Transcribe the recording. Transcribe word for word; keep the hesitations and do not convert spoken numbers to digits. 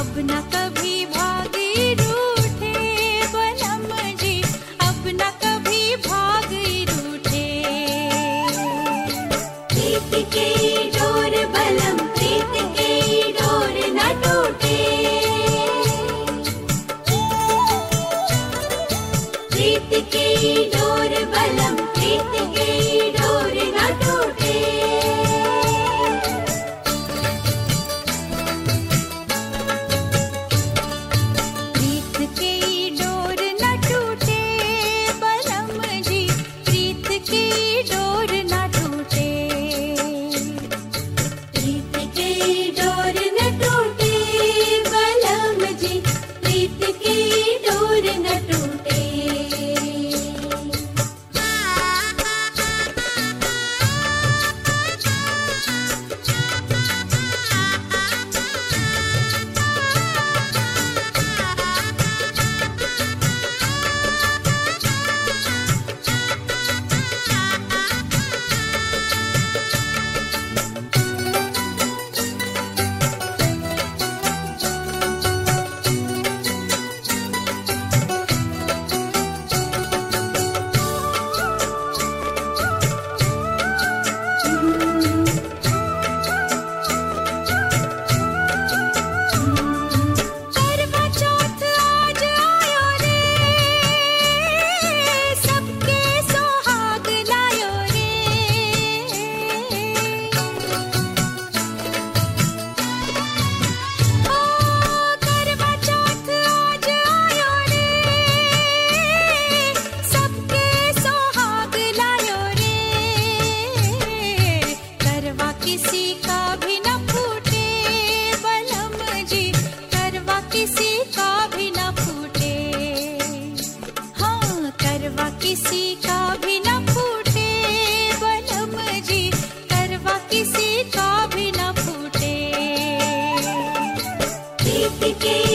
अब न कभी भागी रूठे बलम जी, अब न कभी भागी रूठे। प्रीत की डोर बलम, प्रीत की डोर न टूटे। प्रीत की डोर बलम, प्रीत की डोर न टूटे। प्रीत की डोर न टूटे बलम जी, प्रीत की डोर न टूटे। प्रीत की डोर न टूटे बलम जी, प्रीत की डोर न टूटे। करवा चौथ आज आयो रे, सबके सोहाग लायो रे। ओ करवा चौथ आज आयो रे, सबके सोहाग लायो रे। करवा किसी का भी न फूटे बलम जी, करवा किसी का भी न फूटे। हाँ, करवा किसी का भी न फूटे बलम जी, करवा किसी का भी न फूटे। प्रीत की